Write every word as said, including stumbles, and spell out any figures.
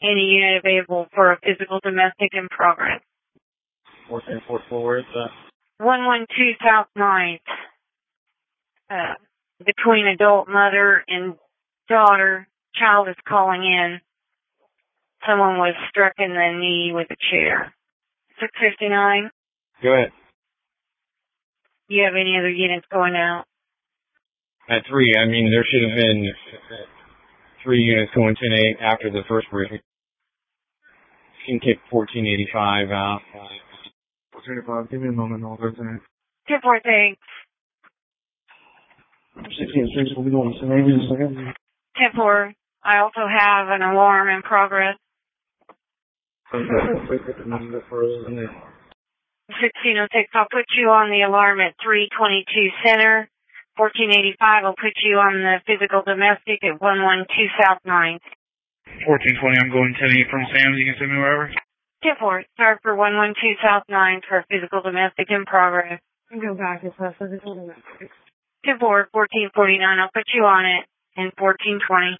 Any unit available for a physical domestic in progress. fourteen forty-four, where is that? one one two South ninth. Uh, between adult mother and daughter, child is calling in. Someone was struck in the knee with a chair. six fifty-nine. Go ahead. Do you have any other units going out? At three, I mean, there should have been three units going ten eight after the first briefing. You can kick fourteen eighty-five out. fourteen eighty-five, give me a moment, I'll go to that. ten four, thanks. sixteen six, we'll be going to maybe in a second. ten four, I also have an alarm in progress. sixteen oh six, I'll put you on the alarm at three twenty-two Center. fourteen eighty-five, I'll put you on the physical domestic at one one two South ninth. fourteen twenty, I'm going ten eight from Sam's. You can send me wherever? ten four, start for one one two South ninth for physical domestic in progress. Go back as well, physical domestic. ten four, fourteen forty-nine, I'll put you on it in fourteen twenty.